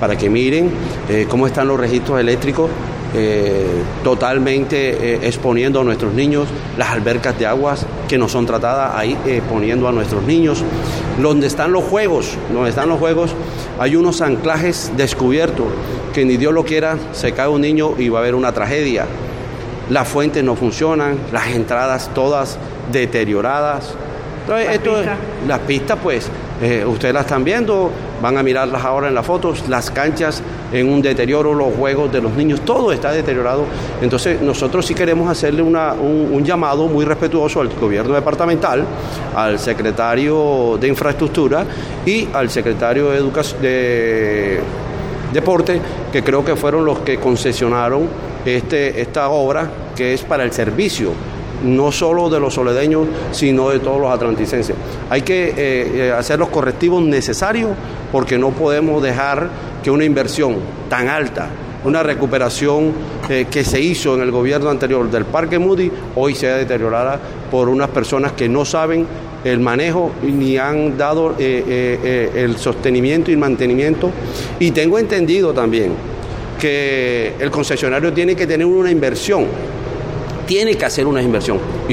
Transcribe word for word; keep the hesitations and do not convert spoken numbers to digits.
para que miren eh, cómo están los registros eléctricos, eh, totalmente eh, exponiendo a nuestros niños, las albercas de aguas que no son tratadas, ahí eh, poniendo a nuestros niños. Donde están los juegos, donde están los juegos, hay unos anclajes descubiertos que ni Dios lo quiera, se cae un niño y va a haber una tragedia. Las fuentes no funcionan, las entradas todas deterioradas. Entonces, ¿Las esto, pistas? Las pistas, pues, eh, ustedes las están viendo, van a mirarlas ahora en las fotos, las canchas en un deterioro, los juegos de los niños, todo está deteriorado. Entonces, nosotros sí queremos hacerle una, un, un llamado muy respetuoso al gobierno departamental, al secretario de Infraestructura y al secretario de Educación, de Deporte, que creo que fueron los que concesionaron este, esta obra, que es para el servicio, no solo de los soledeños, sino de todos los atlanticenses. Hay que eh, hacer los correctivos necesarios, porque no podemos dejar que una inversión tan alta, una recuperación eh, que se hizo en el gobierno anterior del Parque Moody, hoy sea deteriorada por unas personas que no saben el manejo ni han dado eh, eh, eh, el sostenimiento y mantenimiento. Y tengo entendido también que el concesionario tiene que tener una inversión, tiene que hacer una inversión.